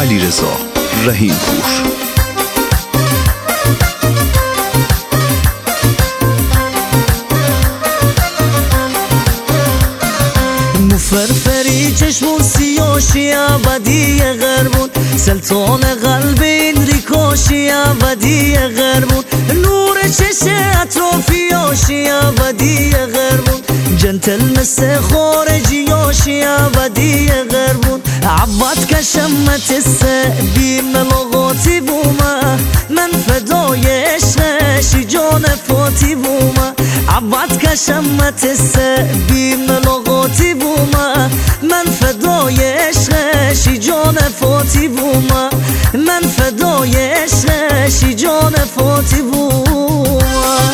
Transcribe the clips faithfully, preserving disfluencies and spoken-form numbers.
علیرضا رحیم‌پور. فرفری چشمون سیاشی ابدی غربون، سلطان قلب این ریکاشی ابدی غربون، نور چش اطرافیاشی ابدی غربون، جنتل مثل خارجیاشی ابدی غربون، عباد کشمت السعدی ملاقاتی بومه، من فدای عشقشی جان فاتی بومه، عباد کشمت السعدی ملاقاتی بومه، من فدای عشقشی جان فاتی بومه، من فدای عشقشی جان فاتی بومه.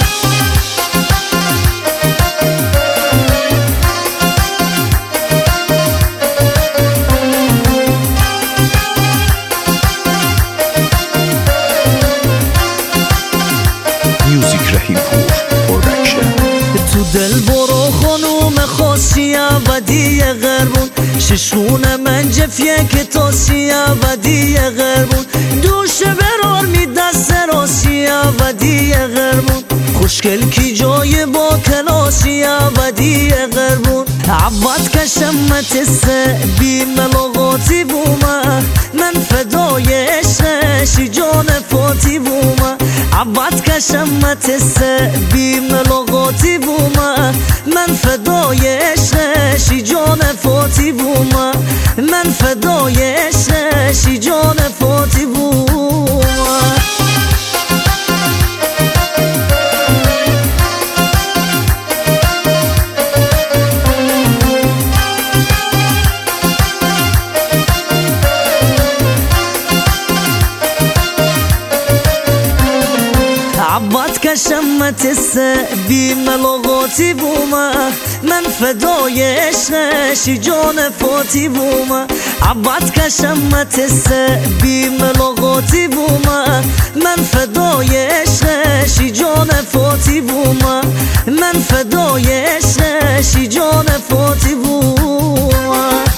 میوزیک رحیم‌پور پروداکشن. تو دل برو خانوم خاصی ابدی غربون، ششون من جفیه که تاسی ابدی غربون، دوش برار می دست راسی ابدی غربون، خوشگل کی جای با کلاسی ابدی غربون، عباد کشمت السعدی ملاقاتی بومه، من فدای عشقشی جان فاتی بومه، عباد کشمت السعدی ملاقاتی بومه، من فدای عشقشی جان فاتی بومه، من فدای عشقشی جان فاتی بومه. عباد کشمت السعدی ملاقاتی بومه، من فدای عشقشی جان فاتی بومه، عباد کشمت السعدی ملاقاتی بومه، من فدای عشقشی جان فاتی بومه، من فدای عشقشی جان فاتی بومه.